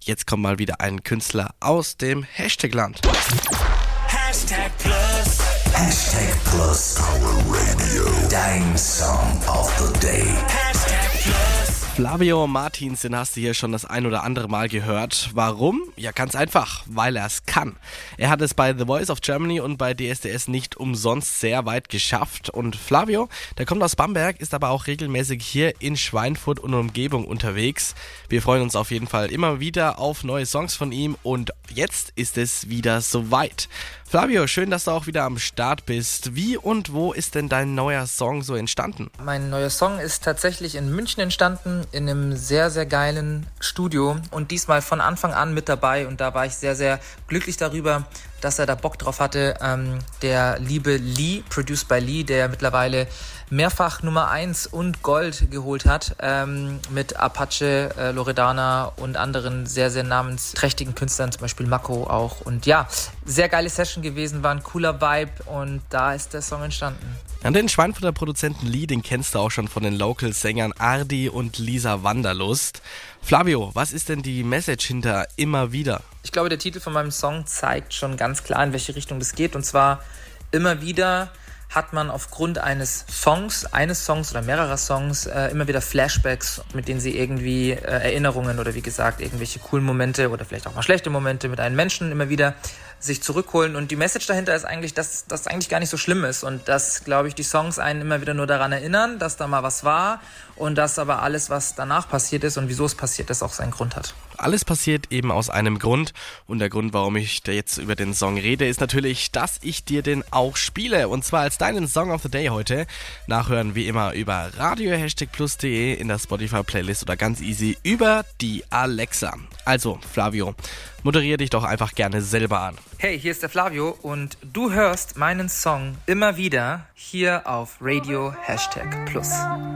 jetzt kommt mal wieder ein Künstler aus dem Hashtag-Land. Hashtag Plus. Hashtag Plus. Power Radio. Dein Song of the Day. Hashtag Plus. Flavio Martins, den hast du hier schon das ein oder andere Mal gehört. Warum? Ja, ganz einfach, weil er es kann. Er hat es bei The Voice of Germany und bei DSDS nicht umsonst sehr weit geschafft. Und Flavio, der kommt aus Bamberg, ist aber auch regelmäßig hier in Schweinfurt und Umgebung unterwegs. Wir freuen uns auf jeden Fall immer wieder auf neue Songs von ihm und jetzt ist es wieder soweit. Flavio, schön, dass du auch wieder am Start bist. Wie und wo ist denn dein neuer Song so entstanden? Mein neuer Song ist tatsächlich in München entstanden, in einem sehr, sehr geilen Studio und diesmal von Anfang an mit dabei und da war ich sehr, sehr glücklich darüber, dass er da Bock drauf hatte. Der liebe Lee, produced by Lee, der mittlerweile mehrfach Nummer 1 und Gold geholt hat, mit Apache, Loredana und anderen sehr, sehr namensträchtigen Künstlern, zum Beispiel Mako auch. Und ja, sehr geile Session gewesen, war ein cooler Vibe und da ist der Song entstanden. An den Schweinfurter Produzenten Lee, den kennst du auch schon von den Local-Sängern Ardi und Lisa Wanderlust. Flavio, was ist denn die Message hinter Immer wieder? Ich glaube, der Titel von meinem Song zeigt schon ganz klar, in welche Richtung das geht. Und zwar immer wieder hat man aufgrund eines Songs oder mehrerer Songs immer wieder Flashbacks, mit denen sie irgendwie Erinnerungen oder wie gesagt irgendwelche coolen Momente oder vielleicht auch mal schlechte Momente mit einem Menschen immer wieder sich zurückholen. Und die Message dahinter ist eigentlich, dass das eigentlich gar nicht so schlimm ist und dass, glaube ich, die Songs einen immer wieder nur daran erinnern, dass da mal was war und dass aber alles, was danach passiert ist und wieso es passiert ist, auch seinen Grund hat. Alles passiert eben aus einem Grund und der Grund, warum ich da jetzt über den Song rede, ist natürlich, dass ich dir den auch spiele und zwar als deinen Song of the Day heute. Nachhören wie immer über radio-plus.de in der Spotify-Playlist oder ganz easy über die Alexa. Also Flavio, moderier dich doch einfach gerne selber an. Hey, hier ist der Flavio und du hörst meinen Song immer wieder hier auf Radio #Plus.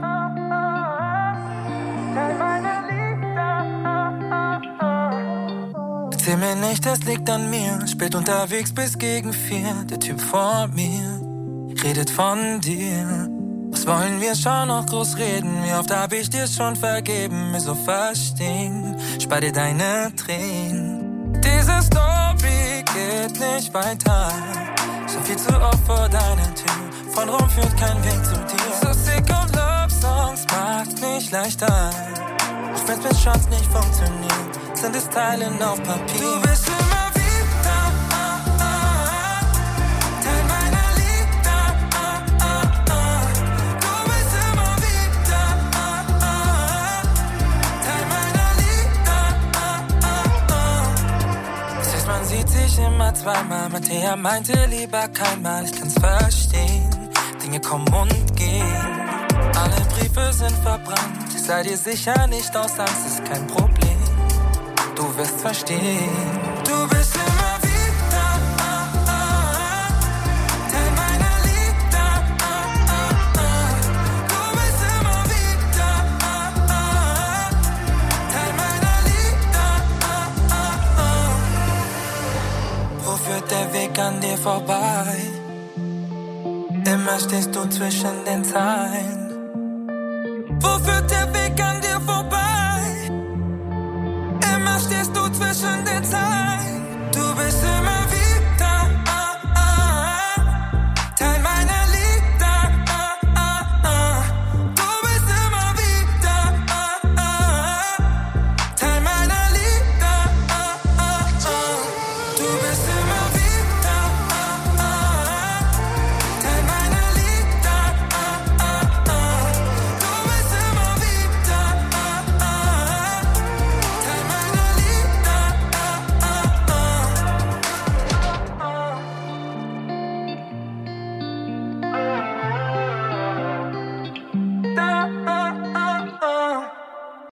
Erzähl mir nicht, das liegt an mir. Spät unterwegs bis gegen 4. Der Typ vor mir redet von dir. Was wollen wir schon noch groß reden? Wie oft hab ich dir schon vergeben? Mir so verstehen, spar dir deine Tränen. Diese Story geht nicht weiter. So viel zu oft vor deiner Tür. Von Rom führt kein Weg zu dir. So sick und Love-Songs macht nicht leichter. Auch wenn's mit Shots nicht funktioniert, sind es Teilen auf Papier. Du bist immer wieder Teil meiner Lieder. Du bist immer wieder Teil meiner Lieder. Das heißt, man sieht sich immer zweimal. Mattea meinte lieber keinmal. Ich kann's verstehen, Dinge kommen und gehen. Alle Briefe sind verbrannt. Sei dir sicher, nicht aus Angst ist kein Problem. Du wirst verstehen. Du bist immer wieder Teil meiner Lieder. Du bist immer wieder Teil meiner Lieder. Wo führt der Weg an dir vorbei? Immer stehst du zwischen den Zeilen. Wo führt der Weg an dir vorbei? Immer stehst du zwischen den Zeilen. Du bist immer